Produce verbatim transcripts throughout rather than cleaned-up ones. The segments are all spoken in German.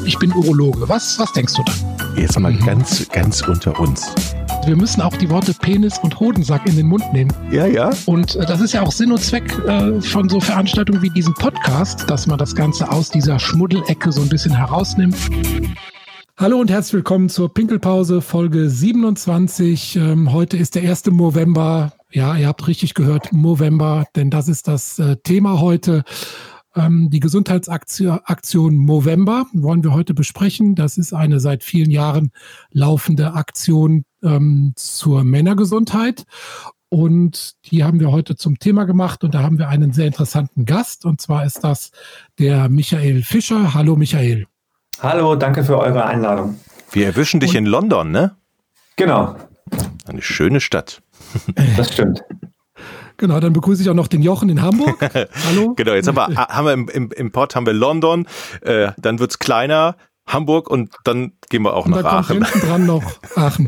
ich bin Urologe. Was, was denkst du dann? Jetzt mal ganz, ganz unter uns. Wir müssen auch die Worte Penis und Hodensack in den Mund nehmen. Ja, ja. Und äh, das ist ja auch Sinn und Zweck äh, von so Veranstaltungen wie diesem Podcast, dass man das Ganze aus dieser Schmuddelecke so ein bisschen herausnimmt. Hallo und herzlich willkommen zur Pinkelpause, Folge siebenundzwanzig. Ähm, heute ist der erste November. Ja, ihr habt richtig gehört, November, denn das ist das äh, Thema heute. Ähm, die Gesundheitsaktion Movember wollen wir heute besprechen. Das ist eine seit vielen Jahren laufende Aktion ähm, zur Männergesundheit. Und die haben wir heute zum Thema gemacht. Und da haben wir einen sehr interessanten Gast. Und zwar ist das der Michael Fischer. Hallo Michael. Hallo, danke für eure Einladung. Wir erwischen dich Und, in London, ne? Genau. Eine schöne Stadt. Das stimmt. Genau, dann begrüße ich auch noch den Jochen in Hamburg. Hallo. Genau, jetzt haben wir, haben wir im, im, im Pod haben wir London, äh, dann wird's kleiner, Hamburg und dann gehen wir auch und nach Aachen. Und dann kommt hinten dran noch Aachen.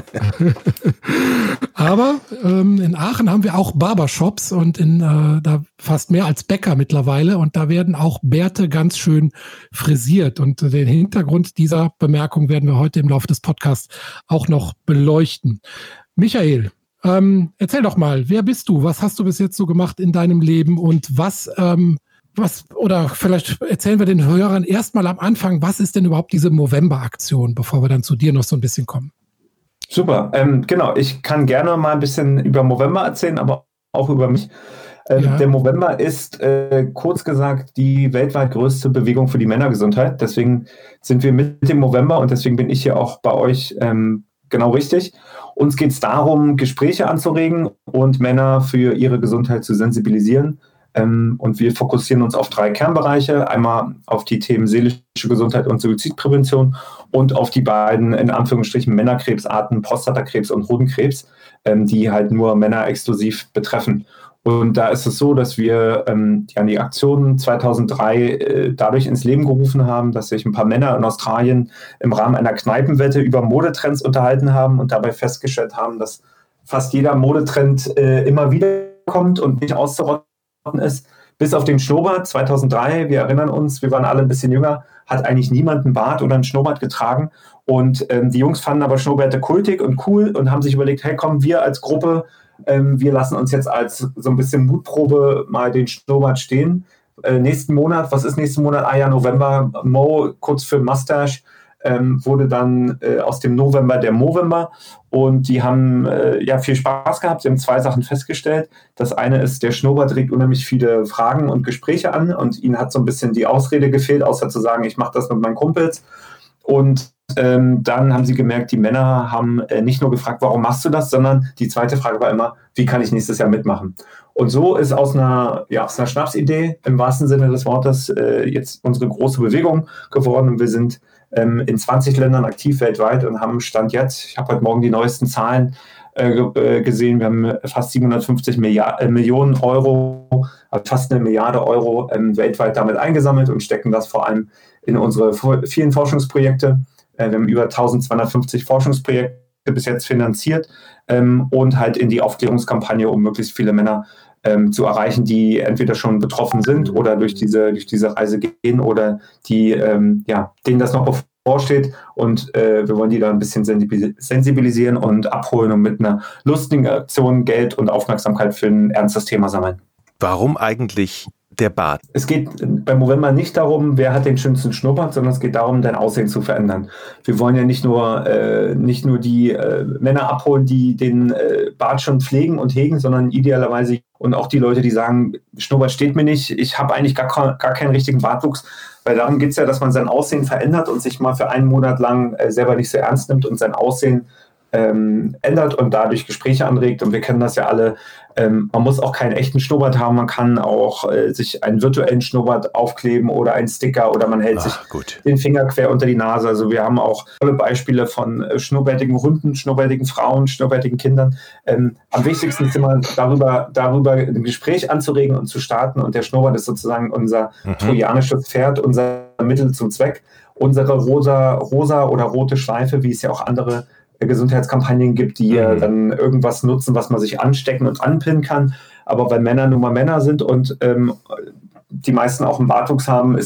Aber ähm, in Aachen haben wir auch Barbershops und in äh, da fast mehr als Bäcker mittlerweile und da werden auch Bärte ganz schön frisiert und äh, den Hintergrund dieser Bemerkung werden wir heute im Laufe des Podcasts auch noch beleuchten. Michael, Ähm, erzähl doch mal, wer bist du? Was hast du bis jetzt so gemacht in deinem Leben und was, ähm, was, oder vielleicht erzählen wir den Hörern erstmal am Anfang, was ist denn überhaupt diese Movember-Aktion, bevor wir dann zu dir noch so ein bisschen kommen? Super, ähm, genau, ich kann gerne mal ein bisschen über Movember erzählen, aber auch über mich. Ähm, ja. Der Movember ist, äh, kurz gesagt, die weltweit größte Bewegung für die Männergesundheit. Deswegen sind wir mit dem Movember und deswegen bin ich hier auch bei euch ähm, genau richtig. Uns geht es darum, Gespräche anzuregen und Männer für ihre Gesundheit zu sensibilisieren. Ähm, und wir fokussieren uns auf drei Kernbereiche. Einmal auf die Themen seelische Gesundheit und Suizidprävention und auf die beiden, in Anführungsstrichen, Männerkrebsarten, Prostatakrebs und Hodenkrebs, ähm, die halt nur Männer exklusiv betreffen. Und da ist es so, dass wir ähm, ja, die Aktion zweitausenddrei äh, dadurch ins Leben gerufen haben, dass sich ein paar Männer in Australien im Rahmen einer Kneipenwette über Modetrends unterhalten haben und dabei festgestellt haben, dass fast jeder Modetrend äh, immer wieder kommt und nicht auszurotten ist. Bis auf den Schnurrbart zweitausenddrei, wir erinnern uns, wir waren alle ein bisschen jünger, hat eigentlich niemand einen Bart oder einen Schnurrbart getragen. Und ähm, die Jungs fanden aber Schnurrbärte kultig und cool und haben sich überlegt, hey komm, wir als Gruppe, Ähm, wir lassen uns jetzt als so ein bisschen Mutprobe mal den Schnurrbart stehen. Äh, nächsten Monat, was ist nächsten Monat? Ah ja, November, Mo, kurz für Mustache, ähm, wurde dann äh, aus dem November der Movember. Und die haben äh, ja viel Spaß gehabt. Sie haben zwei Sachen festgestellt. Das eine ist, der Schnurrbart regt unheimlich viele Fragen und Gespräche an. Und ihnen hat so ein bisschen die Ausrede gefehlt, außer zu sagen, ich mache das mit meinen Kumpels. Und Ähm, dann haben sie gemerkt, die Männer haben äh, nicht nur gefragt, warum machst du das, sondern die zweite Frage war immer, wie kann ich nächstes Jahr mitmachen? Und so ist aus einer, ja, aus einer Schnapsidee im wahrsten Sinne des Wortes äh, jetzt unsere große Bewegung geworden. Und wir sind ähm, in zwanzig Ländern aktiv weltweit und haben Stand jetzt, ich habe heute Morgen die neuesten Zahlen äh, äh, gesehen, wir haben fast siebenhundertfünfzig Milliard, äh, Millionen Euro, also fast eine Milliarde Euro ähm, weltweit damit eingesammelt und stecken das vor allem in unsere vielen Forschungsprojekte. Wir haben über eintausendzweihundertfünfzig Forschungsprojekte bis jetzt finanziert ähm, und halt in die Aufklärungskampagne, um möglichst viele Männer ähm, zu erreichen, die entweder schon betroffen sind oder durch diese, durch diese Reise gehen oder die, ähm, ja, denen das noch bevorsteht. Und äh, wir wollen die da ein bisschen sensibilisieren und abholen und mit einer lustigen Aktion Geld und Aufmerksamkeit für ein ernstes Thema sammeln. Warum eigentlich der Bart? Es geht beim Movember nicht darum, wer hat den schönsten Schnurrbart, sondern es geht darum, dein Aussehen zu verändern. Wir wollen ja nicht nur, äh, nicht nur die äh, Männer abholen, die den äh, Bart schon pflegen und hegen, sondern idealerweise und auch die Leute, die sagen, Schnurrbart steht mir nicht, ich habe eigentlich gar, gar keinen richtigen Bartwuchs. Weil darum geht es ja, dass man sein Aussehen verändert und sich mal für einen Monat lang äh, selber nicht so ernst nimmt und sein Aussehen Ähm, ändert und dadurch Gespräche anregt. Und wir kennen das ja alle. Ähm, man muss auch keinen echten Schnurrbart haben. Man kann auch äh, sich einen virtuellen Schnurrbart aufkleben oder einen Sticker oder man hält Ach, sich gut. den Finger quer unter die Nase. Also wir haben auch tolle Beispiele von äh, schnurrbärtigen Hunden, schnurrbärtigen Frauen, schnurrbärtigen Kindern. Ähm, am wichtigsten ist immer darüber, darüber ein Gespräch anzuregen und zu starten. Und der Schnurrbart ist sozusagen unser mhm. trojanisches Pferd, unser Mittel zum Zweck. Unsere rosa, rosa oder rote Schleife, wie es ja auch andere Gesundheitskampagnen gibt, die mhm. dann irgendwas nutzen, was man sich anstecken und anpinnen kann. Aber weil Männer nun mal Männer sind und ähm, die meisten auch einen Bartwuchs haben, ist das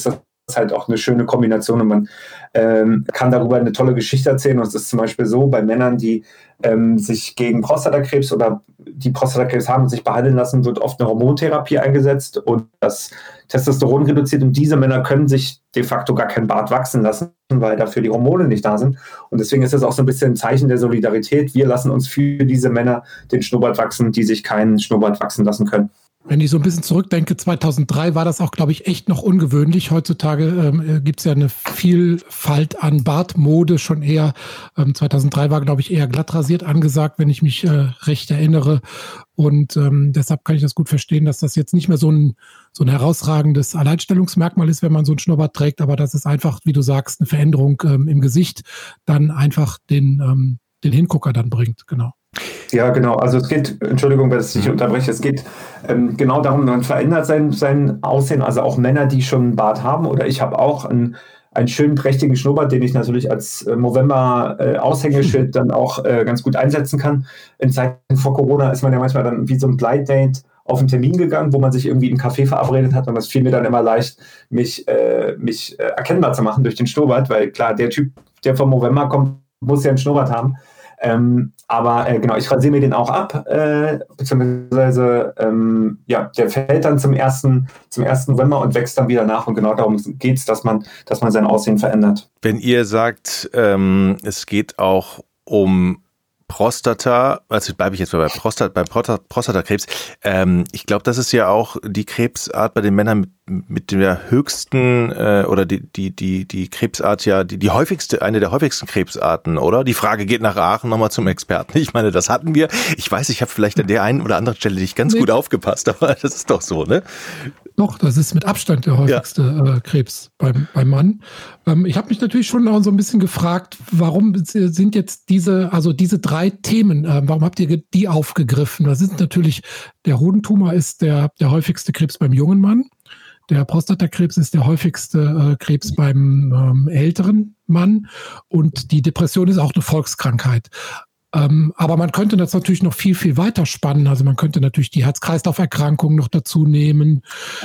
ist halt auch eine schöne Kombination und man ähm, kann darüber eine tolle Geschichte erzählen. Und es ist zum Beispiel so, bei Männern, die ähm, sich gegen Prostatakrebs oder die Prostatakrebs haben und sich behandeln lassen, wird oft eine Hormontherapie eingesetzt und das Testosteron reduziert. Und diese Männer können sich de facto gar kein Bart wachsen lassen, weil dafür die Hormone nicht da sind. Und deswegen ist das auch so ein bisschen ein Zeichen der Solidarität. Wir lassen uns für diese Männer den Schnurrbart wachsen, die sich keinen Schnurrbart wachsen lassen können. Wenn ich so ein bisschen zurückdenke, zweitausenddrei war das auch, glaube ich, echt noch ungewöhnlich. Heutzutage ähm, gibt es ja eine Vielfalt an Bartmode schon eher. Ähm, zweitausenddrei war, glaube ich, eher glatt rasiert angesagt, wenn ich mich äh, recht erinnere. Und ähm, deshalb kann ich das gut verstehen, dass das jetzt nicht mehr so ein, so ein herausragendes Alleinstellungsmerkmal ist, wenn man so einen Schnurrbart trägt. Aber das ist einfach, wie du sagst, eine Veränderung ähm, im Gesicht, dann einfach den, ähm, den Hingucker dann bringt. Genau. Ja, genau. Also es geht, Entschuldigung, dass ich unterbreche, es geht ähm, genau darum, man verändert sein, sein Aussehen. Also auch Männer, die schon einen Bart haben oder ich habe auch einen, einen schönen, prächtigen Schnurrbart, den ich natürlich als äh, Movember-Aushängeschild äh, dann auch äh, ganz gut einsetzen kann. In Zeiten vor Corona ist man ja manchmal dann wie so ein Blind Date auf einen Termin gegangen, wo man sich irgendwie im Café verabredet hat und das fiel mir dann immer leicht, mich, äh, mich äh, erkennbar zu machen durch den Schnurrbart, weil klar, der Typ, der vom Movember kommt, muss ja einen Schnurrbart haben. Ähm, aber äh, genau, ich rasiere mir den auch ab, äh, beziehungsweise ähm, ja, der fällt dann zum ersten, zum ersten November und wächst dann wieder nach und genau darum geht es, dass man, dass man sein Aussehen verändert. Wenn ihr sagt, ähm, es geht auch um Prostata, also bleibe ich jetzt mal bei Prostat, beim Prostatakrebs. Ähm, ich glaube, das ist ja auch die Krebsart bei den Männern mit, mit der höchsten äh, oder die die die die Krebsart ja die die häufigste, eine der häufigsten Krebsarten, oder? Die Frage geht nach Aachen nochmal zum Experten. Ich meine, das hatten wir. Ich weiß, ich habe vielleicht an der einen oder anderen Stelle nicht ganz nee. gut aufgepasst, aber das ist doch so, ne? Doch, das ist mit Abstand der häufigste ja. äh, Krebs beim, beim Mann. Ähm, ich habe mich natürlich schon auch so ein bisschen gefragt, warum sind jetzt diese, also diese drei Themen, äh, warum habt ihr die aufgegriffen? Das ist natürlich, der Hodentumor ist der, der häufigste Krebs beim jungen Mann. Der Prostatakrebs ist der häufigste äh, Krebs beim ähm, älteren Mann. Und die Depression ist auch eine Volkskrankheit. Ähm, aber man könnte das natürlich noch viel, viel weiter spannen. Also man könnte natürlich die Herz-Kreislauf-Erkrankungen noch dazu nehmen,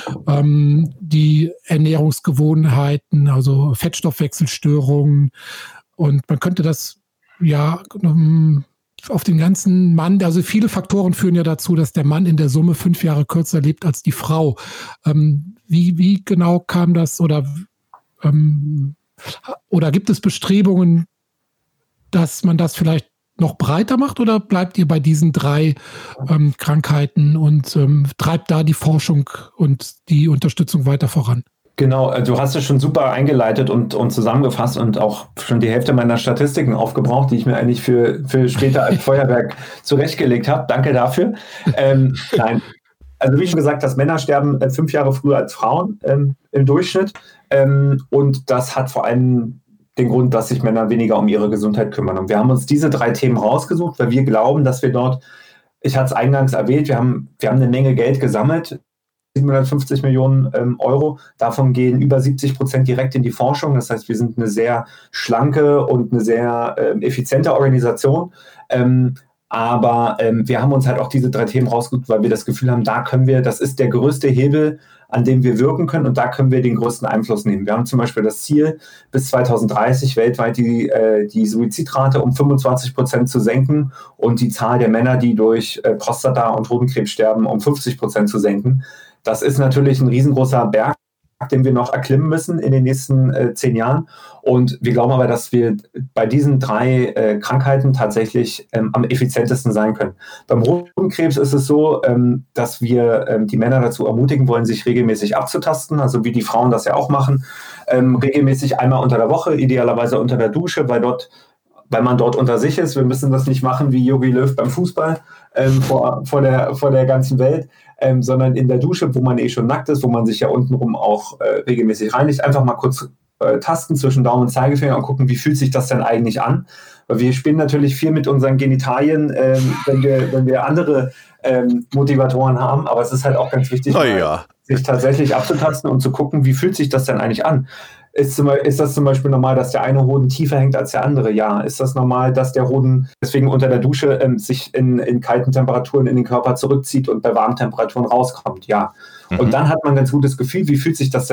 ähm, die Ernährungsgewohnheiten, also Fettstoffwechselstörungen. Und man könnte das ja um, auf den ganzen Mann, also viele Faktoren führen ja dazu, dass der Mann in der Summe fünf Jahre kürzer lebt als die Frau. Ähm, wie, wie genau kam das oder, ähm, oder gibt es Bestrebungen, dass man das vielleicht noch breiter macht oder bleibt ihr bei diesen drei ähm, Krankheiten und ähm, treibt da die Forschung und die Unterstützung weiter voran? Genau, du hast es schon super eingeleitet und, und zusammengefasst und auch schon die Hälfte meiner Statistiken aufgebraucht, die ich mir eigentlich für, für später als Feuerwerk zurechtgelegt habe. Danke dafür. Ähm, nein, also wie schon gesagt, dass Männer sterben äh, fünf Jahre früher als Frauen ähm, im Durchschnitt ähm, und das hat vor allem den Grund, dass sich Männer weniger um ihre Gesundheit kümmern. Und wir haben uns diese drei Themen rausgesucht, weil wir glauben, dass wir dort, ich hatte es eingangs erwähnt, wir haben, wir haben eine Menge Geld gesammelt, siebenhundertfünfzig Millionen ähm, Euro. Davon gehen über siebzig Prozent direkt in die Forschung. Das heißt, wir sind eine sehr schlanke und eine sehr ähm, effiziente Organisation. Ähm, aber ähm, wir haben uns halt auch diese drei Themen rausgesucht, weil wir das Gefühl haben, da können wir, das ist der größte Hebel, an dem wir wirken können und da können wir den größten Einfluss nehmen. Wir haben zum Beispiel das Ziel, bis zweitausenddreißig weltweit die, äh, die Suizidrate um fünfundzwanzig Prozent zu senken und die Zahl der Männer, die durch äh, Prostata- und Hodenkrebs sterben, um fünfzig Prozent zu senken. Das ist natürlich ein riesengroßer Berg, den wir noch erklimmen müssen in den nächsten äh, zehn Jahren. Und wir glauben aber, dass wir bei diesen drei äh, Krankheiten tatsächlich ähm, am effizientesten sein können. Beim Hodenkrebs ist es so, ähm, dass wir ähm, die Männer dazu ermutigen wollen, sich regelmäßig abzutasten, also wie die Frauen das ja auch machen, ähm, regelmäßig einmal unter der Woche, idealerweise unter der Dusche, weil dort weil man dort unter sich ist. Wir müssen das nicht machen wie Jogi Löw beim Fußball ähm, vor, vor, der, vor der ganzen Welt, ähm, sondern in der Dusche, wo man eh schon nackt ist, wo man sich ja untenrum auch äh, regelmäßig reinigt. Einfach mal kurz äh, tasten zwischen Daumen und Zeigefinger und gucken, wie fühlt sich das denn eigentlich an. Weil wir spielen natürlich viel mit unseren Genitalien, ähm, wenn, wir, wenn wir andere ähm, Motivatoren haben. Aber es ist halt auch ganz wichtig, oh ja. sich tatsächlich abzutasten und zu gucken, wie fühlt sich das denn eigentlich an. Ist, zum, ist das zum Beispiel normal, dass der eine Hoden tiefer hängt als der andere? Ja. Ist das normal, dass der Hoden deswegen unter der Dusche ähm, sich in, in kalten Temperaturen in den Körper zurückzieht und bei warmen Temperaturen rauskommt? Ja. Mhm. Und dann hat man ein ganz gutes Gefühl, wie fühlt sich das denn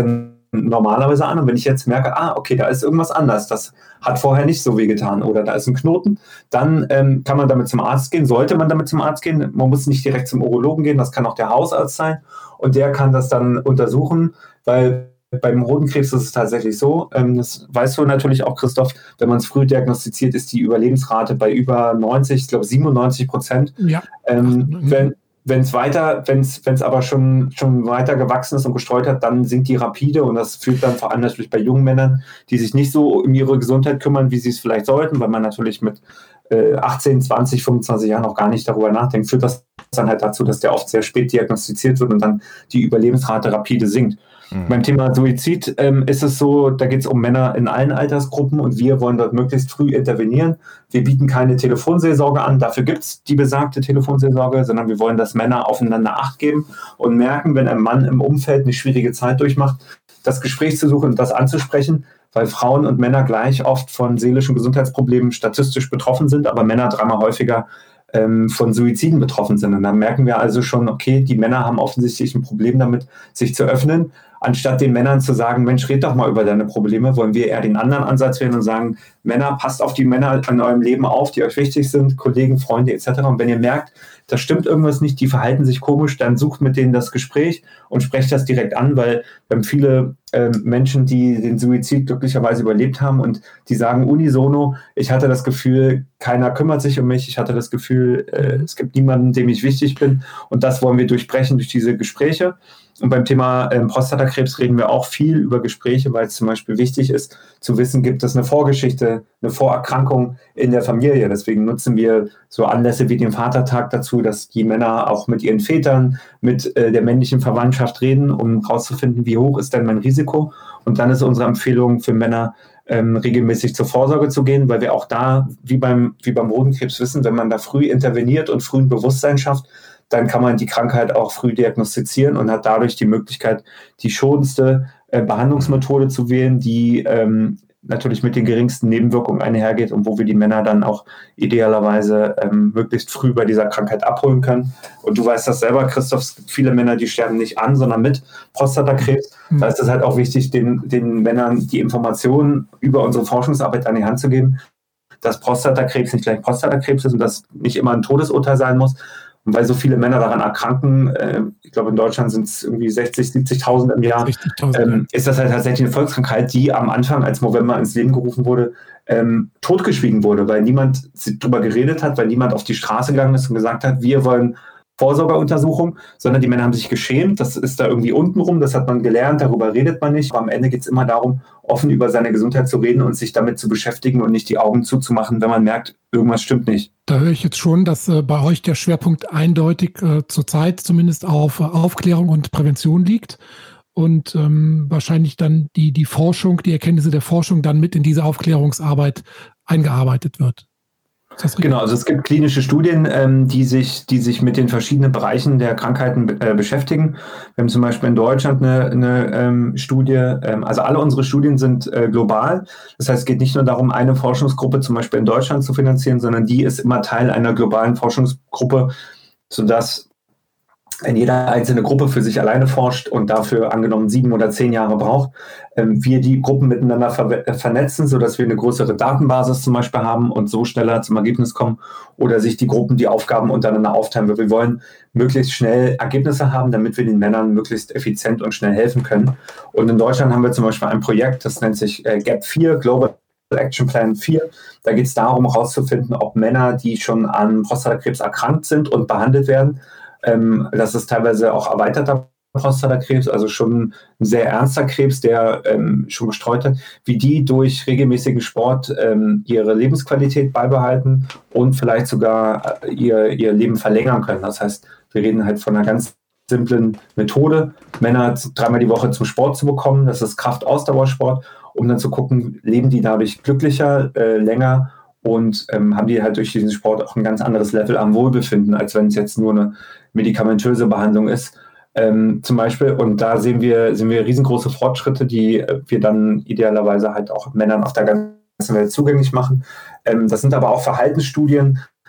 normalerweise an. Und wenn ich jetzt merke, ah, okay, da ist irgendwas anders, das hat vorher nicht so weh getan oder da ist ein Knoten, dann ähm, kann man damit zum Arzt gehen, sollte man damit zum Arzt gehen. Man muss nicht direkt zum Urologen gehen, das kann auch der Hausarzt sein und der kann das dann untersuchen, weil beim Hodenkrebs ist es tatsächlich so, ähm, das weißt du natürlich auch, Christoph, wenn man es früh diagnostiziert, ist die Überlebensrate bei über neunzig, ich glaube siebenundneunzig Prozent. Ja. Ähm, wenn Wenn es weiter, wenn es wenn es aber schon, schon weiter gewachsen ist und gestreut hat, dann sinkt die rapide und das führt dann vor allem natürlich bei jungen Männern, die sich nicht so um ihre Gesundheit kümmern, wie sie es vielleicht sollten, weil man natürlich mit äh, achtzehn, zwanzig, fünfundzwanzig Jahren auch gar nicht darüber nachdenkt, führt das dann halt dazu, dass der oft sehr spät diagnostiziert wird und dann die Überlebensrate rapide sinkt. Mhm. Beim Thema Suizid ähm, ist es so, da geht es um Männer in allen Altersgruppen und wir wollen dort möglichst früh intervenieren. Wir bieten keine Telefonseelsorge an, dafür gibt es die besagte Telefonseelsorge, sondern wir wollen, dass Männer aufeinander Acht geben und merken, wenn ein Mann im Umfeld eine schwierige Zeit durchmacht, das Gespräch zu suchen und das anzusprechen, weil Frauen und Männer gleich oft von seelischen Gesundheitsproblemen statistisch betroffen sind, aber Männer dreimal häufiger ähm, von Suiziden betroffen sind. Und dann merken wir also schon, okay, die Männer haben offensichtlich ein Problem damit, sich zu öffnen. Anstatt den Männern zu sagen, Mensch, red doch mal über deine Probleme, wollen wir eher den anderen Ansatz wählen und sagen, Männer, passt auf die Männer in eurem Leben auf, die euch wichtig sind, Kollegen, Freunde et cetera. Und wenn ihr merkt, da stimmt irgendwas nicht, die verhalten sich komisch, dann sucht mit denen das Gespräch und sprecht das direkt an, weil wir haben viele äh, Menschen, die den Suizid glücklicherweise überlebt haben und die sagen unisono, ich hatte das Gefühl, keiner kümmert sich um mich, ich hatte das Gefühl, äh, es gibt niemanden, dem ich wichtig bin und das wollen wir durchbrechen durch diese Gespräche. Und beim Thema ähm, Prostatakrebs reden wir auch viel über Gespräche, weil es zum Beispiel wichtig ist, zu wissen, gibt es eine Vorgeschichte, eine Vorerkrankung in der Familie. Deswegen nutzen wir so Anlässe wie den Vatertag dazu, dass die Männer auch mit ihren Vätern, mit äh, der männlichen Verwandtschaft reden, um herauszufinden, wie hoch ist denn mein Risiko. Und dann ist unsere Empfehlung für Männer, ähm, regelmäßig zur Vorsorge zu gehen, weil wir auch da, wie beim, wie beim Hodenkrebs wissen, wenn man da früh interveniert und früh ein Bewusstsein schafft, dann kann man die Krankheit auch früh diagnostizieren und hat dadurch die Möglichkeit, die schonendste äh, Behandlungsmethode zu wählen, die ähm, natürlich mit den geringsten Nebenwirkungen einhergeht und wo wir die Männer dann auch idealerweise ähm, möglichst früh bei dieser Krankheit abholen können. Und du weißt das selber, Christoph, es gibt viele Männer, die sterben nicht an, sondern mit Prostatakrebs. Mhm. Da ist es halt auch wichtig, den, den Männern die Informationen über unsere Forschungsarbeit an die Hand zu geben, dass Prostatakrebs nicht gleich Prostatakrebs ist und dass nicht immer ein Todesurteil sein muss. Und weil so viele Männer daran erkranken, äh, ich glaube in Deutschland sind es irgendwie sechzig, siebzigtausend im Jahr, ähm, ist das halt tatsächlich eine Volkskrankheit, die am Anfang, als Movember ins Leben gerufen wurde, ähm, totgeschwiegen wurde, weil niemand darüber geredet hat, weil niemand auf die Straße gegangen ist und gesagt hat, wir wollen Vorsorgeuntersuchung, sondern die Männer haben sich geschämt, das ist da irgendwie untenrum, das hat man gelernt, darüber redet man nicht, aber am Ende geht es immer darum, offen über seine Gesundheit zu reden und sich damit zu beschäftigen und nicht die Augen zuzumachen, wenn man merkt, irgendwas stimmt nicht. Da höre ich jetzt schon, dass äh, bei euch der Schwerpunkt eindeutig äh, zurzeit zumindest auf äh, Aufklärung und Prävention liegt und ähm, wahrscheinlich dann die, die Forschung, die Erkenntnisse der Forschung dann mit in diese Aufklärungsarbeit eingearbeitet wird. Genau, also es gibt klinische Studien, ähm, die sich, die sich mit den verschiedenen Bereichen der Krankheiten äh, beschäftigen. Wir haben zum Beispiel in Deutschland eine, eine ähm, Studie, ähm, also alle unsere Studien sind äh, global. Das heißt, es geht nicht nur darum, eine Forschungsgruppe zum Beispiel in Deutschland zu finanzieren, sondern die ist immer Teil einer globalen Forschungsgruppe, sodass wenn jede einzelne Gruppe für sich alleine forscht und dafür angenommen sieben oder zehn Jahre braucht, ähm, wir die Gruppen miteinander ver- vernetzen, sodass wir eine größere Datenbasis zum Beispiel haben und so schneller zum Ergebnis kommen oder sich die Gruppen die Aufgaben untereinander aufteilen. Weil wir wollen möglichst schnell Ergebnisse haben, damit wir den Männern möglichst effizient und schnell helfen können. Und in Deutschland haben wir zum Beispiel ein Projekt, das nennt sich äh, G A P vier, Global Action Plan vier. Da geht es darum, herauszufinden, ob Männer, die schon an Prostatakrebs erkrankt sind und behandelt werden, Ähm, das ist teilweise auch erweiterter Prostatakrebs, also schon ein sehr ernster Krebs, der ähm, schon gestreut hat, wie die durch regelmäßigen Sport ähm, ihre Lebensqualität beibehalten und vielleicht sogar äh, ihr, ihr Leben verlängern können. Das heißt, wir reden halt von einer ganz simplen Methode, Männer dreimal die Woche zum Sport zu bekommen, das ist Kraft-Ausdauersport, um dann zu gucken, leben die dadurch glücklicher, äh, länger und ähm, haben die halt durch diesen Sport auch ein ganz anderes Level am Wohlbefinden, als wenn es jetzt nur eine medikamentöse Behandlung ist, ähm, zum Beispiel. Und da sehen wir, sehen wir riesengroße Fortschritte, die äh, wir dann idealerweise halt auch Männern auf der ganzen Welt zugänglich machen. Ähm, das sind aber auch Verhaltensstudien.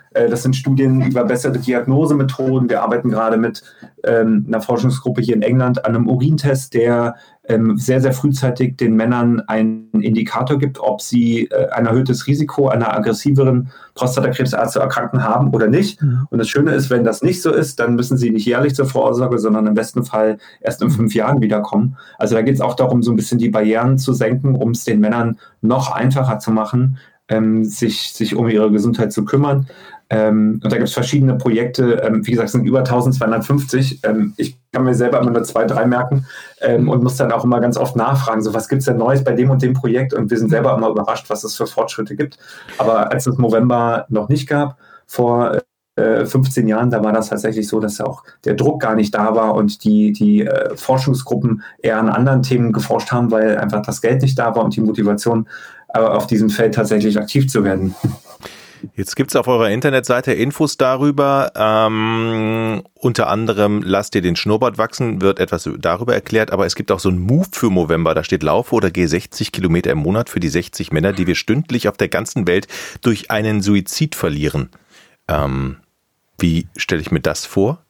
Äh, das sind Studien über bessere Diagnosemethoden. Wir arbeiten gerade mit ähm, einer Forschungsgruppe hier in England an einem Urintest, der ähm, sehr, sehr frühzeitig den Männern einen Indikator gibt, ob sie äh, ein erhöhtes Risiko einer aggressiveren Prostatakrebsart zu erkranken haben oder nicht. Mhm. Und das Schöne ist, wenn das nicht so ist, dann müssen sie nicht jährlich zur Vorsorge, sondern im besten Fall erst in fünf Jahren wiederkommen. Also da geht es auch darum, so ein bisschen die Barrieren zu senken, um es den Männern noch einfacher zu machen, ähm, sich, sich um ihre Gesundheit zu kümmern. Ähm, und da gibt es verschiedene Projekte, ähm, wie gesagt, es sind über eintausendzweihundertfünfzig. Ähm, ich kann mir selber immer nur zwei, drei merken ähm, und muss dann auch immer ganz oft nachfragen, so was gibt es denn Neues bei dem und dem Projekt? Und wir sind selber immer überrascht, was es für Fortschritte gibt. Aber als es Movember noch nicht gab, vor äh, fünfzehn Jahren, da war das tatsächlich so, dass ja auch der Druck gar nicht da war und die, die äh, Forschungsgruppen eher an anderen Themen geforscht haben, weil einfach das Geld nicht da war und die Motivation, äh, auf diesem Feld tatsächlich aktiv zu werden. Jetzt gibt es auf eurer Internetseite Infos darüber, ähm, unter anderem lasst ihr den Schnurrbart wachsen, wird etwas darüber erklärt, aber es gibt auch so einen Move für Movember, da steht laufe oder gehe sechzig Kilometer im Monat für die sechzig Männer, die wir stündlich auf der ganzen Welt durch einen Suizid verlieren. Ähm, wie stelle ich mir das vor?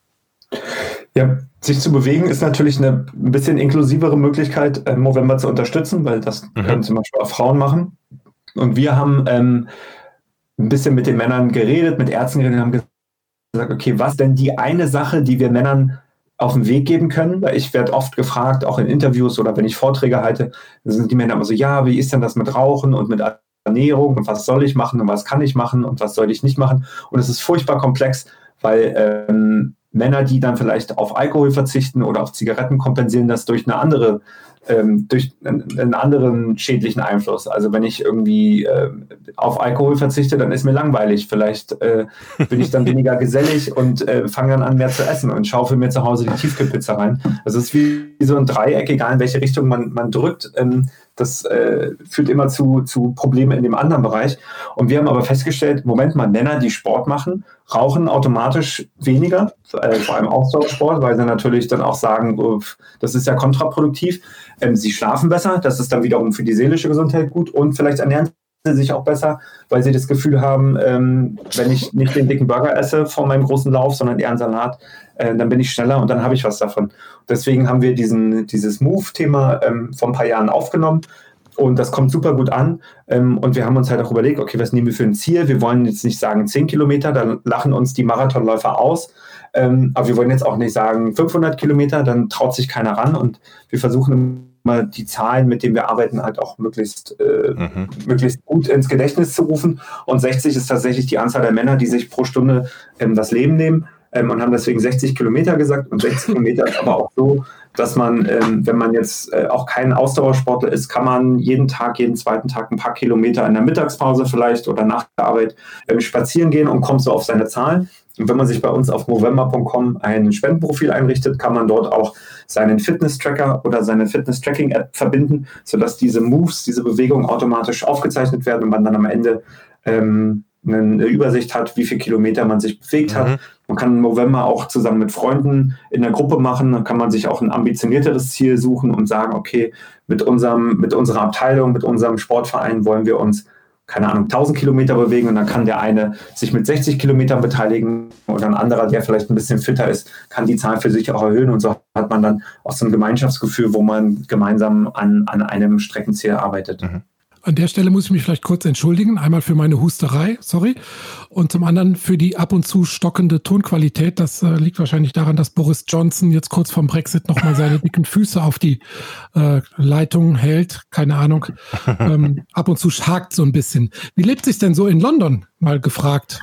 Ja, sich zu bewegen ist natürlich eine ein bisschen inklusivere Möglichkeit, äh, Movember zu unterstützen, weil das mhm. können zum Beispiel auch Frauen machen. Und wir haben ähm, ein bisschen mit den Männern geredet, mit Ärzten geredet und haben gesagt, okay, was denn die eine Sache, die wir Männern auf den Weg geben können? Weil ich werde oft gefragt, auch in Interviews oder wenn ich Vorträge halte, sind die Männer immer so, ja, wie ist denn das mit Rauchen und mit Ernährung und was soll ich machen und was kann ich machen und was soll ich nicht machen? Und es ist furchtbar komplex, weil ähm, Männer, die dann vielleicht auf Alkohol verzichten oder auf Zigaretten, kompensieren das durch eine andere Ähm, durch einen, einen anderen schädlichen Einfluss. Also wenn ich irgendwie äh, auf Alkohol verzichte, dann ist mir langweilig. Vielleicht äh, bin ich dann weniger gesellig und äh, fange dann an, mehr zu essen und schaufel mir zu Hause die Tiefkühlpizza rein. Also es ist wie, wie so ein Dreieck, egal in welche Richtung man, man drückt. Ähm, das äh, führt immer zu, zu Problemen in dem anderen Bereich. Und wir haben aber festgestellt, Moment mal, Männer, die Sport machen, rauchen automatisch weniger, äh, vor allem Ausdauersport, weil sie natürlich dann auch sagen, oh, das ist ja kontraproduktiv. Ähm, sie schlafen besser, das ist dann wiederum für die seelische Gesundheit gut und vielleicht ernähren sie sich auch besser, weil sie das Gefühl haben, ähm, wenn ich nicht den dicken Burger esse vor meinem großen Lauf, sondern eher einen Salat, äh, dann bin ich schneller und dann habe ich was davon. Deswegen haben wir diesen, dieses Move-Thema ähm, vor ein paar Jahren aufgenommen und das kommt super gut an ähm, und wir haben uns halt auch überlegt, okay, was nehmen wir für ein Ziel? Wir wollen jetzt nicht sagen zehn Kilometer, dann lachen uns die Marathonläufer aus, ähm, aber wir wollen jetzt auch nicht sagen fünfhundert Kilometer, dann traut sich keiner ran und wir versuchen mal die Zahlen, mit denen wir arbeiten, halt auch möglichst, äh, mhm. möglichst gut ins Gedächtnis zu rufen. Und sechzig ist tatsächlich die Anzahl der Männer, die sich pro Stunde ähm, das Leben nehmen ähm, und haben deswegen sechzig Kilometer gesagt. Und sechzig Kilometer ist aber auch so, dass man, ähm, wenn man jetzt äh, auch kein Ausdauersportler ist, kann man jeden Tag, jeden zweiten Tag ein paar Kilometer in der Mittagspause vielleicht oder nach der Arbeit ähm, spazieren gehen und kommt so auf seine Zahlen. Und wenn man sich bei uns auf movember punkt com ein Spendenprofil einrichtet, kann man dort auch seinen Fitness-Tracker oder seine Fitness-Tracking-App verbinden, sodass diese Moves, diese Bewegungen automatisch aufgezeichnet werden und man dann am Ende ähm, eine Übersicht hat, wie viele Kilometer man sich bewegt mhm. hat. Man kann Movember auch zusammen mit Freunden in der Gruppe machen. Dann kann man sich auch ein ambitionierteres Ziel suchen und sagen, okay, mit unserem, mit unserer Abteilung, mit unserem Sportverein wollen wir uns keine Ahnung, tausend Kilometer bewegen und dann kann der eine sich mit sechzig Kilometern beteiligen oder ein anderer, der vielleicht ein bisschen fitter ist, kann die Zahl für sich auch erhöhen und so hat man dann auch so ein Gemeinschaftsgefühl, wo man gemeinsam an, an einem Streckenziel arbeitet. Mhm. An der Stelle muss ich mich vielleicht kurz entschuldigen. Einmal für meine Husterei, sorry. Und zum anderen für die ab und zu stockende Tonqualität. Das äh, liegt wahrscheinlich daran, dass Boris Johnson jetzt kurz vorm Brexit nochmal seine dicken Füße auf die äh, Leitung hält. Keine Ahnung. Ähm, ab und zu hakt so ein bisschen. Wie lebt sich denn so in London? Mal gefragt.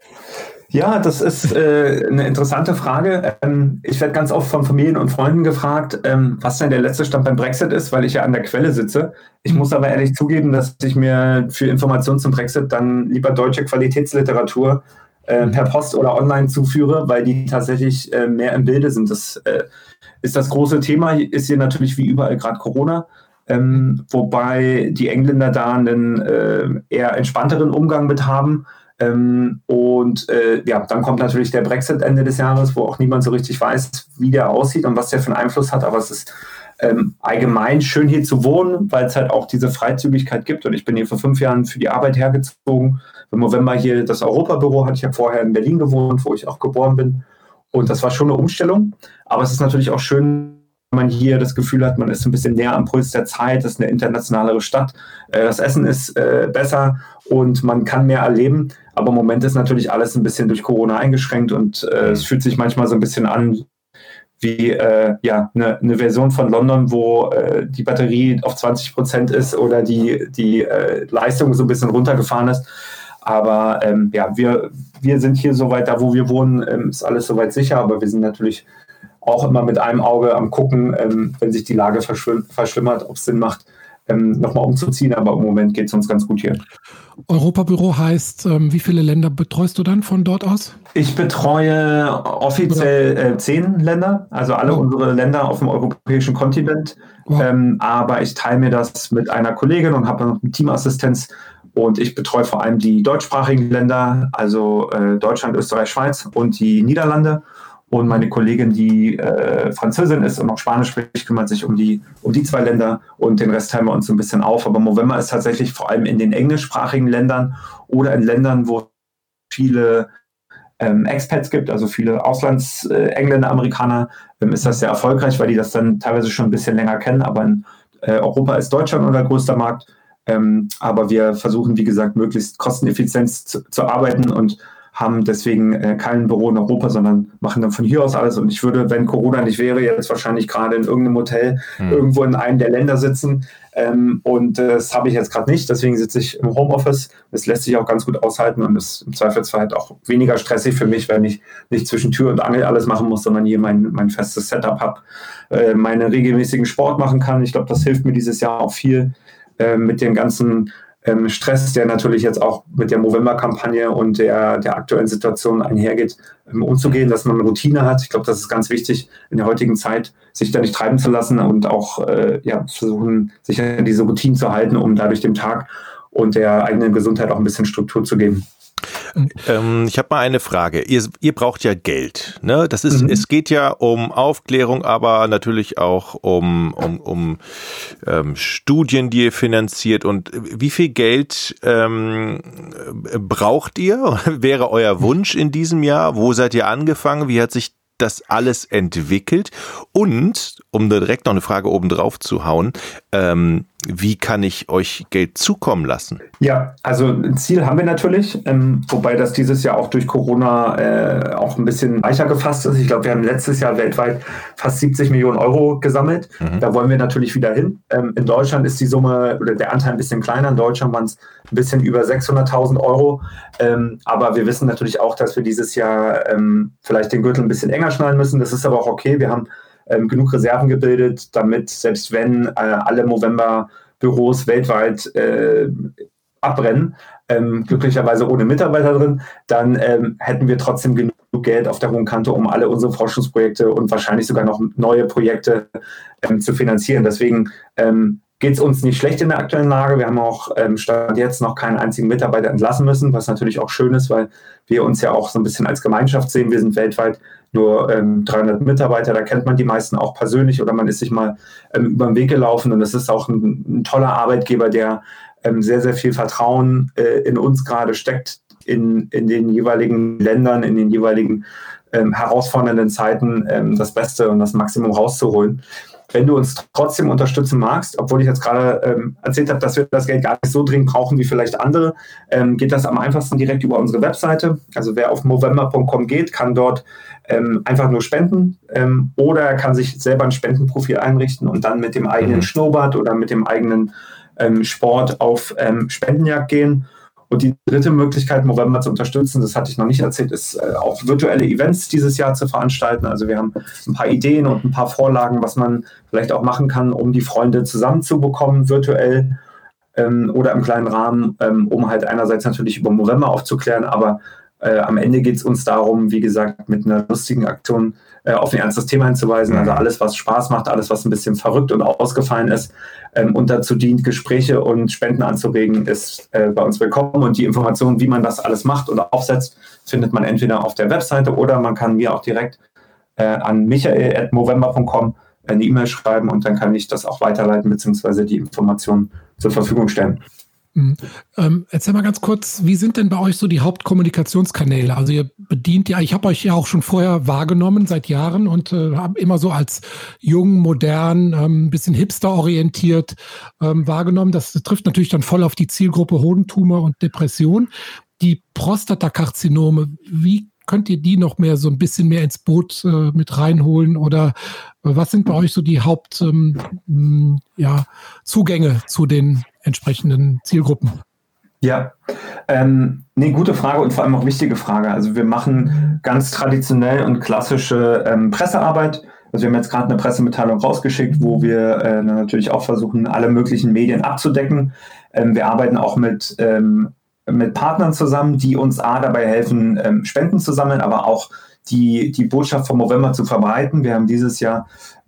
Ja, das ist äh, eine interessante Frage. Ähm, ich werde ganz oft von Familien und Freunden gefragt, ähm, was denn der letzte Stand beim Brexit ist, weil ich ja an der Quelle sitze. Ich muss aber ehrlich zugeben, dass ich mir für Informationen zum Brexit dann lieber deutsche Qualitätsliteratur äh, per Post oder online zuführe, weil die tatsächlich äh, mehr im Bilde sind. Das äh, ist das große Thema, ist hier natürlich wie überall gerade Corona. Ähm, wobei die Engländer da einen äh, eher entspannteren Umgang mit haben. Ähm, und äh, ja, dann kommt natürlich der Brexit Ende des Jahres, wo auch niemand so richtig weiß, wie der aussieht und was der für einen Einfluss hat. Aber es ist ähm, allgemein schön hier zu wohnen, weil es halt auch diese Freizügigkeit gibt. Und ich bin hier vor fünf Jahren für die Arbeit hergezogen. Im November hier das Europabüro hatte ich ja vorher in Berlin gewohnt, wo ich auch geboren bin. Und das war schon eine Umstellung. Aber es ist natürlich auch schön, wenn man hier das Gefühl hat, man ist ein bisschen näher am Puls der Zeit. Das ist eine internationalere Stadt. Äh, das Essen ist äh, besser und man kann mehr erleben. Aber im Moment ist natürlich alles ein bisschen durch Corona eingeschränkt und äh, es fühlt sich manchmal so ein bisschen an, wie äh, ja, eine, eine Version von London, wo äh, die Batterie auf zwanzig Prozent ist oder die, die äh, Leistung so ein bisschen runtergefahren ist. Aber ähm, ja, wir, wir sind hier soweit, da wo wir wohnen, ähm, ist alles soweit sicher, aber wir sind natürlich auch immer mit einem Auge am Gucken, ähm, wenn sich die Lage verschw- verschlimmert, ob es Sinn macht, ähm, nochmal umzuziehen. Aber im Moment geht es uns ganz gut hier. Europabüro heißt, ähm, wie viele Länder betreust du dann von dort aus? Ich betreue offiziell äh, zehn Länder, also alle oh. unsere Länder auf dem europäischen Kontinent. Oh. Ähm, aber ich teile mir das mit einer Kollegin und habe noch eine Teamassistenz. Und ich betreue vor allem die deutschsprachigen Länder, also äh, Deutschland, Österreich, Schweiz und die Niederlande. Und meine Kollegin, die äh, Französin ist und auch Spanisch spricht, kümmert sich um die, um die zwei Länder und den Rest teilen wir uns so ein bisschen auf. Aber Movember ist tatsächlich vor allem in den englischsprachigen Ländern oder in Ländern, wo viele ähm, Expats gibt, also viele Auslands-Engländer, äh, Amerikaner, ähm, ist das sehr erfolgreich, weil die das dann teilweise schon ein bisschen länger kennen. Aber in äh, Europa ist Deutschland unser größter Markt. Ähm, aber wir versuchen, wie gesagt, möglichst kosteneffizient zu, zu arbeiten und haben deswegen äh, kein Büro in Europa, sondern machen dann von hier aus alles. Und ich würde, wenn Corona nicht wäre, jetzt wahrscheinlich gerade in irgendeinem Hotel hm. irgendwo in einem der Länder sitzen. Ähm, und äh, das habe ich jetzt gerade nicht. Deswegen sitze ich im Homeoffice. Das lässt sich auch ganz gut aushalten und ist im Zweifelsfall halt auch weniger stressig für mich, weil ich nicht zwischen Tür und Angel alles machen muss, sondern hier mein, mein festes Setup habe, äh, meine regelmäßigen Sport machen kann. Ich glaube, das hilft mir dieses Jahr auch viel äh, mit den ganzen Ähm, Stress, der natürlich jetzt auch mit der Movember-Kampagne und der, der aktuellen Situation einhergeht, ähm, umzugehen, dass man eine Routine hat. Ich glaube, das ist ganz wichtig in der heutigen Zeit, sich da nicht treiben zu lassen und auch äh, ja, versuchen, sich an diese Routinen zu halten, um dadurch dem Tag und der eigenen Gesundheit auch ein bisschen Struktur zu geben. Ähm, ich habe mal eine Frage. Ihr, ihr braucht ja Geld, ne? Das ist, mhm. es geht ja um Aufklärung, aber natürlich auch um, um, um ähm, Studien, die ihr finanziert. Und wie viel Geld ähm, braucht ihr? Wäre euer Wunsch in diesem Jahr? Wo seid ihr angefangen? Wie hat sich das alles entwickelt? Und, um da direkt noch eine Frage oben drauf zu hauen, ähm, wie kann ich euch Geld zukommen lassen? Ja, also ein Ziel haben wir natürlich, ähm, wobei das dieses Jahr auch durch Corona äh, auch ein bisschen weicher gefasst ist. Ich glaube, wir haben letztes Jahr weltweit fast siebzig Millionen Euro gesammelt. Mhm. Da wollen wir natürlich wieder hin. Ähm, in Deutschland ist die Summe oder der Anteil ein bisschen kleiner. In Deutschland waren es ein bisschen über sechshunderttausend Euro. Ähm, aber wir wissen natürlich auch, dass wir dieses Jahr ähm, vielleicht den Gürtel ein bisschen enger schnallen müssen. Das ist aber auch okay. Wir haben ähm, genug Reserven gebildet, damit selbst wenn äh, alle Movember-Büros weltweit äh, abbrennen, ähm, glücklicherweise ohne Mitarbeiter drin, dann ähm, hätten wir trotzdem genug Geld auf der hohen Kante, um alle unsere Forschungsprojekte und wahrscheinlich sogar noch neue Projekte ähm, zu finanzieren. Deswegen ähm, geht es uns nicht schlecht in der aktuellen Lage. Wir haben auch ähm, Stand jetzt noch keinen einzigen Mitarbeiter entlassen müssen, was natürlich auch schön ist, weil wir uns ja auch so ein bisschen als Gemeinschaft sehen. Wir sind weltweit nur ähm, dreihundert Mitarbeiter, da kennt man die meisten auch persönlich oder man ist sich mal ähm, über den Weg gelaufen und das ist auch ein, ein toller Arbeitgeber, der ähm, sehr, sehr viel Vertrauen äh, in uns gerade steckt, in, in den jeweiligen Ländern, in den jeweiligen ähm, herausfordernden Zeiten ähm, das Beste und das Maximum rauszuholen. Wenn du uns trotzdem unterstützen magst, obwohl ich jetzt gerade ähm, erzählt habe, dass wir das Geld gar nicht so dringend brauchen wie vielleicht andere, ähm, geht das am einfachsten direkt über unsere Webseite. Also wer auf movember punkt com geht, kann dort ähm, einfach nur spenden ähm, oder er kann sich selber ein Spendenprofil einrichten und dann mit dem eigenen mhm. Schnurrbart oder mit dem eigenen ähm, Sport auf ähm, Spendenjagd gehen. Und die dritte Möglichkeit, Movember zu unterstützen, das hatte ich noch nicht erzählt, ist äh, auch virtuelle Events dieses Jahr zu veranstalten. Also wir haben ein paar Ideen und ein paar Vorlagen, was man vielleicht auch machen kann, um die Freunde zusammenzubekommen, virtuell ähm, oder im kleinen Rahmen, ähm, um halt einerseits natürlich über Movember aufzuklären, aber äh, am Ende geht es uns darum, wie gesagt, mit einer lustigen Aktion äh, auf ein ernstes Thema hinzuweisen. Also alles, was Spaß macht, alles, was ein bisschen verrückt und ausgefallen ist, ähm, und dazu dient, Gespräche und Spenden anzuregen, ist äh, bei uns willkommen. Und die Informationen, wie man das alles macht oder aufsetzt, findet man entweder auf der Webseite oder man kann mir auch direkt äh, an michael at movember punkt com eine E-Mail schreiben und dann kann ich das auch weiterleiten bzw. die Informationen zur Verfügung stellen. Mhm. Ähm, erzähl mal ganz kurz, wie sind denn bei euch so die Hauptkommunikationskanäle? Also ihr bedient ja, ich habe euch ja auch schon vorher wahrgenommen seit Jahren und äh, habe immer so als jung, modern, ein ähm, bisschen hipster-orientiert ähm, wahrgenommen. Das, das trifft natürlich dann voll auf die Zielgruppe Hodentumor und Depression. Die Prostatakarzinome, wie könnt ihr die noch mehr so ein bisschen mehr ins Boot äh, mit reinholen oder äh, was sind bei euch so die Hauptzugänge ähm, ja, Zugänge zu den entsprechenden Zielgruppen? Ja, ähm, nee, gute Frage und vor allem auch wichtige Frage. Also wir machen ganz traditionell und klassische ähm, Pressearbeit. Also wir haben jetzt gerade eine Pressemitteilung rausgeschickt, wo wir äh, natürlich auch versuchen, alle möglichen Medien abzudecken. Ähm, wir arbeiten auch mit ähm, mit Partnern zusammen, die uns A, dabei helfen, ähm, Spenden zu sammeln, aber auch die, die Botschaft vom Movember zu verbreiten. Wir haben dieses Jahr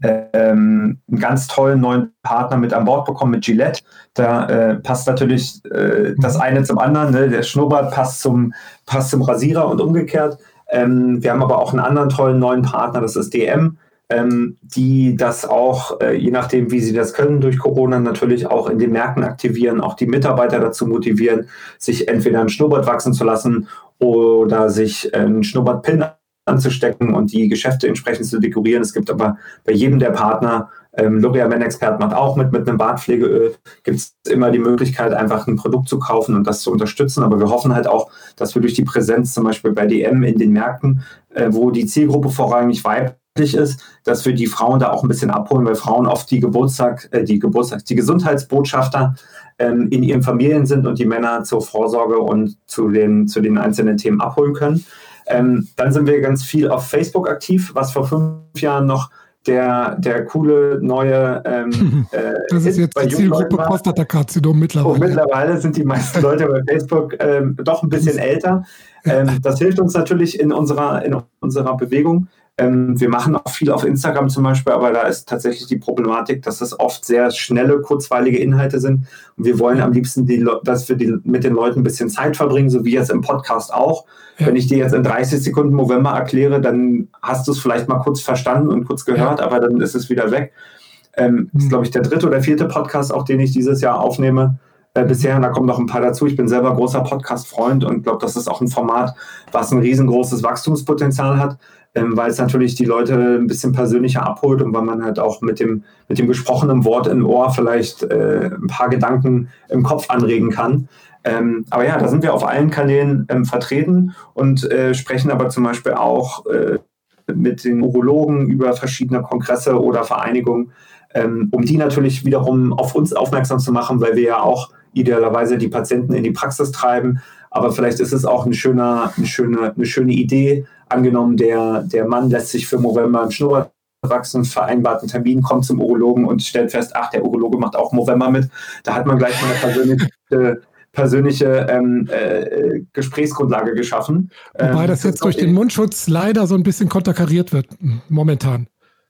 ähm, einen ganz tollen neuen Partner mit an Bord bekommen, mit Gillette. Da äh, passt natürlich äh, das eine zum anderen. Ne? Der Schnurrbart passt zum, passt zum Rasierer und umgekehrt. Ähm, wir haben aber auch einen anderen tollen neuen Partner, das ist D M. Ähm, die das auch, äh, je nachdem, wie sie das können, durch Corona natürlich auch in den Märkten aktivieren, auch die Mitarbeiter dazu motivieren, sich entweder einen Schnurrbart wachsen zu lassen oder sich äh, einen Schnurrbart-Pin anzustecken und die Geschäfte entsprechend zu dekorieren. Es gibt aber bei jedem der Partner, ähm, L'Oréal Men Expert macht auch mit, mit einem Bartpflegeöl, gibt es immer die Möglichkeit, einfach ein Produkt zu kaufen und das zu unterstützen. Aber wir hoffen halt auch, dass wir durch die Präsenz zum Beispiel bei D M in den Märkten, äh, wo die Zielgruppe vorrangig weiblich ist, dass wir die Frauen da auch ein bisschen abholen, weil Frauen oft die Geburtstag, äh, die Geburtstag, die Gesundheitsbotschafter ähm, in ihren Familien sind und die Männer zur Vorsorge und zu den, zu den einzelnen Themen abholen können. Ähm, dann sind wir ganz viel auf Facebook aktiv, was vor fünf Jahren noch der, der coole neue ähm, äh, das ist jetzt die Zielgruppe Prostatakarzinom mittlerweile. Und mittlerweile sind die meisten Leute bei Facebook ähm, doch ein bisschen älter. Ähm, das hilft uns natürlich in unserer, in unserer Bewegung. Ähm, wir machen auch viel auf Instagram zum Beispiel, aber da ist tatsächlich die Problematik, dass das oft sehr schnelle, kurzweilige Inhalte sind. Und wir wollen am liebsten, die, dass wir die, mit den Leuten ein bisschen Zeit verbringen, so wie jetzt im Podcast auch. Ja. Wenn ich dir jetzt in dreißig Sekunden Movember erkläre, dann hast du es vielleicht mal kurz verstanden und kurz gehört, ja. aber dann ist es wieder weg. Ähm, mhm. Das ist, glaube ich, der dritte oder vierte Podcast, auch den ich dieses Jahr aufnehme. Äh, bisher, und da kommen noch ein paar dazu. Ich bin selber großer Podcast-Freund und glaube, das ist auch ein Format, was ein riesengroßes Wachstumspotenzial hat, ähm, weil es natürlich die Leute ein bisschen persönlicher abholt und weil man halt auch mit dem, mit dem gesprochenen Wort im Ohr vielleicht äh, ein paar Gedanken im Kopf anregen kann. Ähm, aber ja, da sind wir auf allen Kanälen ähm, vertreten und äh, sprechen aber zum Beispiel auch äh, mit den Urologen über verschiedene Kongresse oder Vereinigungen, ähm, um die natürlich wiederum auf uns aufmerksam zu machen, weil wir ja auch idealerweise die Patienten in die Praxis treiben. Aber vielleicht ist es auch eine schöne, eine schöne, eine schöne Idee. Angenommen, der, der Mann lässt sich für Movember einen Schnurrbart wachsen, vereinbart einen Termin, kommt zum Urologen und stellt fest, ach, der Urologe macht auch Movember mit. Da hat man gleich mal eine persönliche, persönliche ähm, äh, Gesprächsgrundlage geschaffen. Wobei ähm, das jetzt durch den Mundschutz leider so ein bisschen konterkariert wird, momentan.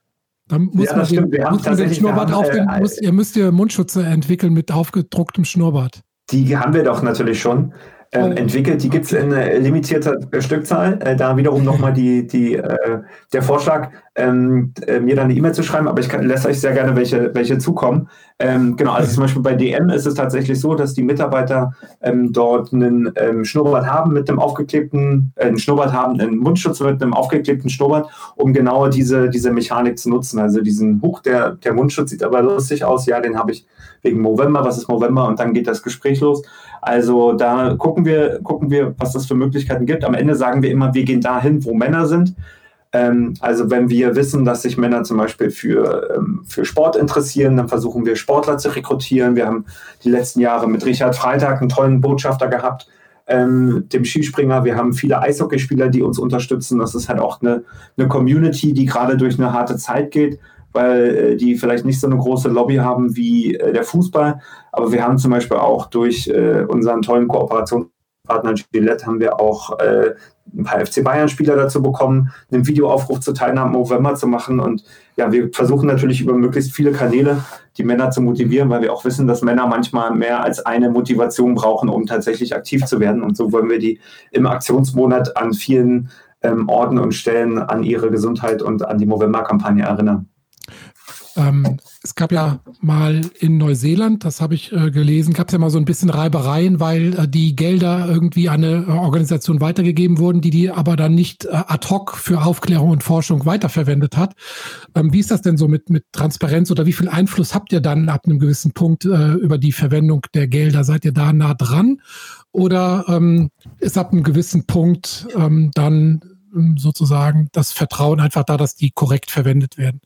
Da muss ja, man den, den, muss man den Schnurrbart haben, auf den, äh, muss, ihr müsst ihr Mundschutze entwickeln mit aufgedrucktem Schnurrbart. Die haben wir doch natürlich schon ähm, oh. entwickelt. Die gibt es in äh, limitierter äh, Stückzahl. Äh, da wiederum nochmal die, die, äh, der Vorschlag, ähm, äh, mir dann eine E-Mail zu schreiben, aber ich kann, lasse euch sehr gerne welche, welche zukommen. Ähm, genau, also zum Beispiel bei D M ist es tatsächlich so, dass die Mitarbeiter ähm, dort einen ähm, Schnurrbart haben mit einem aufgeklebten, äh, einen Schnurrbart haben, einen Mundschutz mit einem aufgeklebten Schnurrbart, um genau diese, diese Mechanik zu nutzen. Also diesen Huch, der, der Mundschutz sieht aber lustig aus. Ja, den habe ich wegen Movember. Was ist Movember? Und dann geht das Gespräch los. Also da gucken wir, gucken wir, was das für Möglichkeiten gibt. Am Ende sagen wir immer, wir gehen dahin, wo Männer sind. Ähm, also wenn wir wissen, dass sich Männer zum Beispiel für, ähm, für Sport interessieren, dann versuchen wir Sportler zu rekrutieren. Wir haben die letzten Jahre mit Richard Freitag einen tollen Botschafter gehabt, ähm, dem Skispringer. Wir haben viele Eishockeyspieler, die uns unterstützen. Das ist halt auch eine, eine Community, die gerade durch eine harte Zeit geht, weil äh, die vielleicht nicht so eine große Lobby haben wie äh, der Fußball. Aber wir haben zum Beispiel auch durch äh, unseren tollen Kooperationspartner Gillette haben wir auch äh, ein paar F C Bayern-Spieler dazu bekommen, einen Videoaufruf zur Teilnahme im Movember zu machen. Und ja, wir versuchen natürlich über möglichst viele Kanäle die Männer zu motivieren, weil wir auch wissen, dass Männer manchmal mehr als eine Motivation brauchen, um tatsächlich aktiv zu werden. Und so wollen wir die im Aktionsmonat an vielen ähm, Orten und Stellen an ihre Gesundheit und an die Movember-Kampagne erinnern. Ähm, es gab ja mal in Neuseeland, das habe ich äh, gelesen, gab es ja mal so ein bisschen Reibereien, weil äh, die Gelder irgendwie an eine äh, Organisation weitergegeben wurden, die die aber dann nicht äh, ad hoc für Aufklärung und Forschung weiterverwendet hat. Ähm, wie ist das denn so mit, mit Transparenz oder wie viel Einfluss habt ihr dann ab einem gewissen Punkt äh, über die Verwendung der Gelder? Seid ihr da nah dran oder ähm, ist ab einem gewissen Punkt ähm, dann ähm, sozusagen das Vertrauen einfach da, dass die korrekt verwendet werden?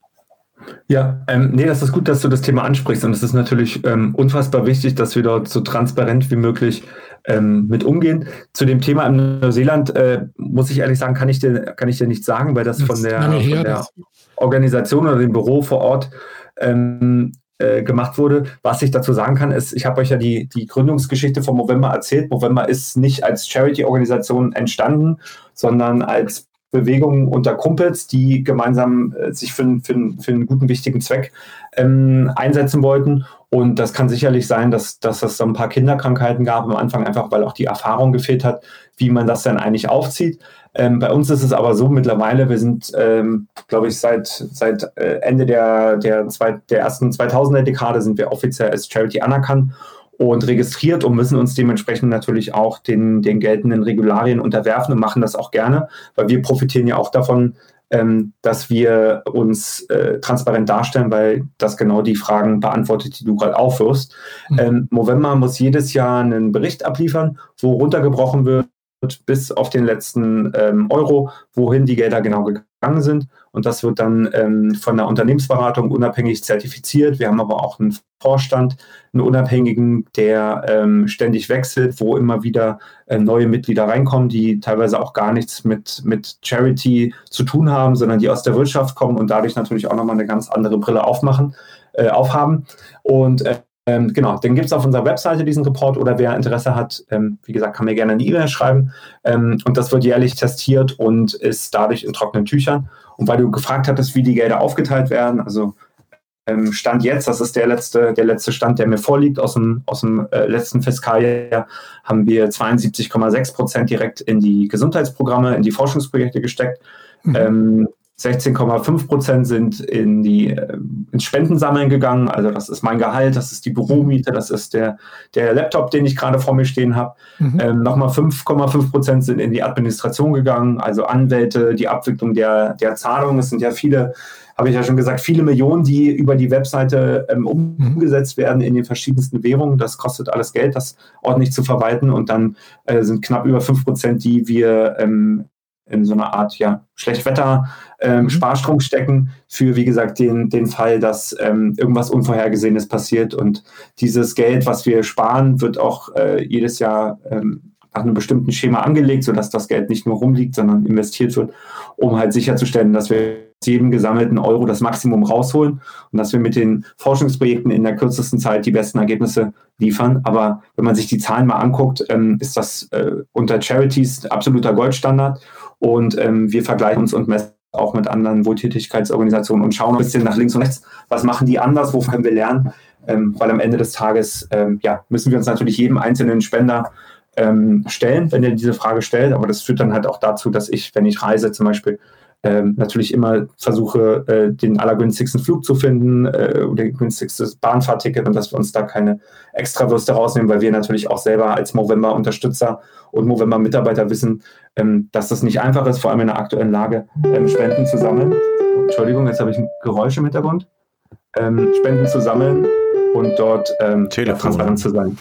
Ja, ähm, nee, das ist gut, dass du das Thema ansprichst und es ist natürlich ähm, unfassbar wichtig, dass wir dort so transparent wie möglich ähm, mit umgehen. Zu dem Thema in Neuseeland äh, muss ich ehrlich sagen, kann ich dir, kann ich dir nicht sagen, weil das, das von der, her, von der Organisation oder dem Büro vor Ort ähm, äh, gemacht wurde. Was ich dazu sagen kann, ist, ich habe euch ja die, die Gründungsgeschichte von Movember erzählt. Movember ist nicht als Charity-Organisation entstanden, sondern als Bewegungen unter Kumpels, die gemeinsam äh, sich für, für, für einen guten, wichtigen Zweck ähm, einsetzen wollten. Und das kann sicherlich sein, dass, dass es so ein paar Kinderkrankheiten gab am Anfang, einfach weil auch die Erfahrung gefehlt hat, wie man das dann eigentlich aufzieht. Ähm, bei uns ist es aber so mittlerweile, wir sind, ähm, glaube ich, seit, seit äh, Ende der, der, zwei, der ersten zweitausender-Dekade sind wir offiziell als Charity anerkannt und registriert und müssen uns dementsprechend natürlich auch den, den geltenden Regularien unterwerfen und machen das auch gerne, weil wir profitieren ja auch davon, ähm, dass wir uns äh, transparent darstellen, weil das genau die Fragen beantwortet, die du gerade aufwirfst. Mhm. Ähm, Movember muss jedes Jahr einen Bericht abliefern, wo runtergebrochen wird bis auf den letzten ähm, Euro, wohin die Gelder genau gegangen sind. Und das wird dann ähm, von der Unternehmensberatung unabhängig zertifiziert. Wir haben aber auch einen Vorstand, einen Unabhängigen, der ähm, ständig wechselt, wo immer wieder äh, neue Mitglieder reinkommen, die teilweise auch gar nichts mit, mit Charity zu tun haben, sondern die aus der Wirtschaft kommen und dadurch natürlich auch nochmal eine ganz andere Brille aufmachen, äh, aufhaben. Und äh, Ähm, genau, den gibt es auf unserer Webseite, diesen Report, oder wer Interesse hat, ähm, wie gesagt, kann mir gerne eine E-Mail schreiben. Ähm, und das wird jährlich testiert und ist dadurch in trockenen Tüchern. Und weil du gefragt hattest, wie die Gelder aufgeteilt werden, also ähm, Stand jetzt, das ist der letzte, der letzte Stand, der mir vorliegt, aus dem, aus dem äh, letzten Fiskaljahr, haben wir zweiundsiebzig Komma sechs Prozent direkt in die Gesundheitsprogramme, in die Forschungsprojekte gesteckt. Mhm. Ähm, sechzehn Komma fünf Prozent sind in die, äh, ins Spendensammeln gegangen. Also das ist mein Gehalt, das ist die Büromiete, das ist der, der Laptop, den ich gerade vor mir stehen habe. Mhm. Ähm, Nochmal fünf Komma fünf Prozent sind in die Administration gegangen, also Anwälte, die Abwicklung der, der Zahlungen. Es sind ja viele, habe ich ja schon gesagt, viele Millionen, die über die Webseite ähm, umgesetzt werden in den verschiedensten Währungen. Das kostet alles Geld, das ordentlich zu verwalten. Und dann äh, sind knapp über fünf Prozent, die wir ähm, in so einer Art ja, Schlechtwetter ähm, mhm. Sparstrom stecken für, wie gesagt, den, den Fall, dass ähm, irgendwas Unvorhergesehenes passiert. Und dieses Geld, was wir sparen, wird auch äh, jedes Jahr ähm, nach einem bestimmten Schema angelegt, sodass das Geld nicht nur rumliegt, sondern investiert wird, um halt sicherzustellen, dass wir jedem gesammelten Euro das Maximum rausholen und dass wir mit den Forschungsprojekten in der kürzesten Zeit die besten Ergebnisse liefern. Aber wenn man sich die Zahlen mal anguckt, ähm, ist das äh, unter Charities absoluter Goldstandard. Und ähm, wir vergleichen uns und messen auch mit anderen Wohltätigkeitsorganisationen und schauen ein bisschen nach links und rechts, was machen die anders, wo können wir lernen. Ähm, weil am Ende des Tages ähm, ja, müssen wir uns natürlich jedem einzelnen Spender ähm, stellen, wenn er diese Frage stellt. Aber das führt dann halt auch dazu, dass ich, wenn ich reise zum Beispiel, Ähm, natürlich immer versuche, äh, den allergünstigsten Flug zu finden äh, oder günstigstes Bahnfahrticket und dass wir uns da keine Extrawürste rausnehmen, weil wir natürlich auch selber als Movember-Unterstützer und Movember-Mitarbeiter wissen, ähm, dass das nicht einfach ist, vor allem in der aktuellen Lage, ähm, Spenden zu sammeln. Entschuldigung, jetzt habe ich ein Geräusch im Hintergrund. Ähm, Spenden zu sammeln und dort ähm, ja, transparent zu sein.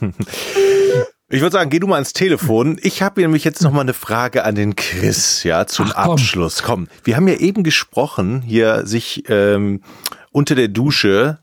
Ich würde sagen, geh du mal ans Telefon. Ich habe nämlich jetzt noch mal eine Frage an den Chris, ja, zum Ach, komm. Abschluss. Komm, wir haben ja eben gesprochen, hier sich ähm, unter der Dusche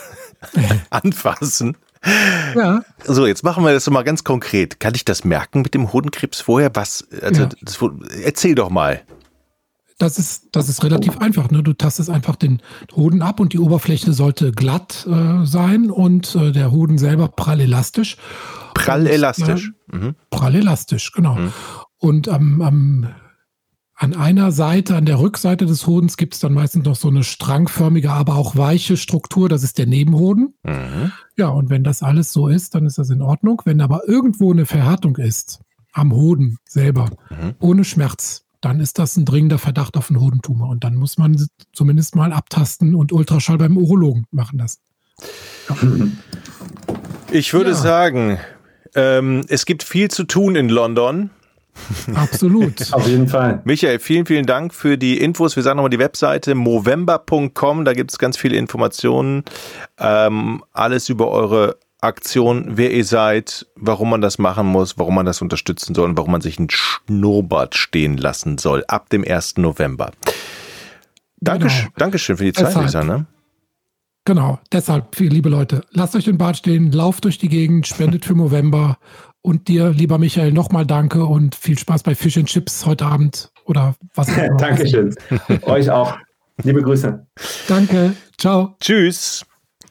anfassen. Ja. So, jetzt machen wir das doch mal ganz konkret. Kann ich das merken mit dem Hodenkrebs vorher? Was? Also, ja. das, erzähl doch mal. Das ist, das ist relativ einfach. Ne? Du tastest einfach den Hoden ab und die Oberfläche sollte glatt äh, sein und äh, der Hoden selber prall elastisch. Prall elastisch. Und, äh, mhm. Prall elastisch, genau. Mhm. Und am, am, an einer Seite, an der Rückseite des Hodens gibt es dann meistens noch so eine strangförmige, aber auch weiche Struktur. Das ist der Nebenhoden. Mhm. Ja, und wenn das alles so ist, dann ist das in Ordnung. Wenn aber irgendwo eine Verhärtung ist, am Hoden selber, mhm. ohne Schmerz, dann ist das ein dringender Verdacht auf einen Hodentumor. Und dann muss man zumindest mal abtasten und Ultraschall beim Urologen machen lassen. Ja. Ich würde ja. sagen, ähm, es gibt viel zu tun in London. Absolut. Auf jeden Fall. Michael, vielen, vielen Dank für die Infos. Wir sagen nochmal die Webseite movember punkt com. Da gibt es ganz viele Informationen. Ähm, alles über eure Aktion, wer ihr seid, warum man das machen muss, warum man das unterstützen soll und warum man sich ein Schnurrbart stehen lassen soll. Ab dem ersten November. Danke, genau. Dankeschön für die Zeit, Lisa, ne? Genau, deshalb, liebe Leute, lasst euch den Bart stehen, lauft durch die Gegend, spendet für Movember. Und dir, lieber Michael, nochmal danke und viel Spaß bei Fish and Chips heute Abend oder was auch immer. Dankeschön. Euch auch. Liebe Grüße. Danke. Ciao. Tschüss.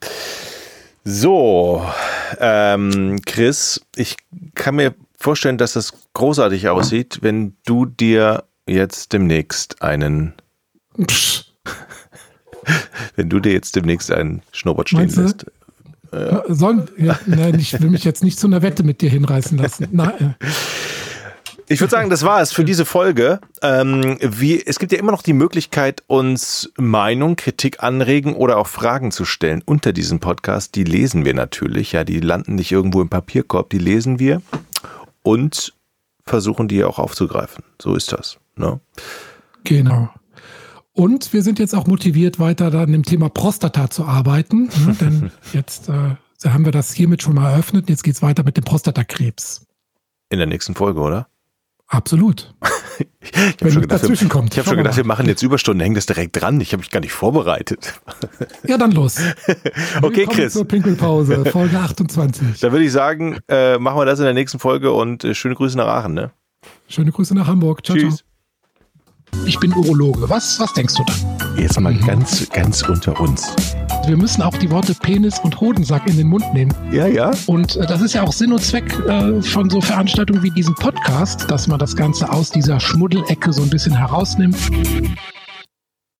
So, ähm, Chris, ich kann mir vorstellen, dass das großartig aussieht, wenn du dir jetzt demnächst einen Psch. wenn du dir jetzt demnächst einen Schnurrbart stehen Meinst du? lässt. Ja. Sollen, ja, nein, ich will mich jetzt nicht zu einer Wette mit dir hinreißen lassen. Nein. Ich würde sagen, das war es für diese Folge. Ähm, wie, es gibt ja immer noch die Möglichkeit, uns Meinung, Kritik, Anregen oder auch Fragen zu stellen unter diesem Podcast. Die lesen wir natürlich. Ja, die landen nicht irgendwo im Papierkorb. Die lesen wir und versuchen die auch aufzugreifen. So ist das. Ne? Genau. Und wir sind jetzt auch motiviert, weiter an dem Thema Prostata zu arbeiten. Ne? Denn jetzt äh, haben wir das hiermit schon mal eröffnet. Jetzt geht es weiter mit dem Prostatakrebs. In der nächsten Folge, oder? Absolut. ich habe Wenn schon gedacht, dazwischen kommt. Ich habe schon gedacht, wir machen jetzt Überstunden, hängen das direkt dran. Ich habe mich gar nicht vorbereitet. Ja, dann los. Okay, Chris. Zur Pinkelpause, Folge achtundzwanzig. Da würde ich sagen, äh, machen wir das in der nächsten Folge und äh, schöne Grüße nach Aachen. Ne? Schöne Grüße nach Hamburg. Ciao, Tschüss. ciao. Ich bin Urologe. Was, was denkst du da? Jetzt mal ganz, ganz unter uns. Wir müssen auch die Worte Penis und Hodensack in den Mund nehmen. Ja, ja. Und äh, das ist ja auch Sinn und Zweck äh, von so Veranstaltungen wie diesem Podcast, dass man das Ganze aus dieser Schmuddelecke so ein bisschen herausnimmt.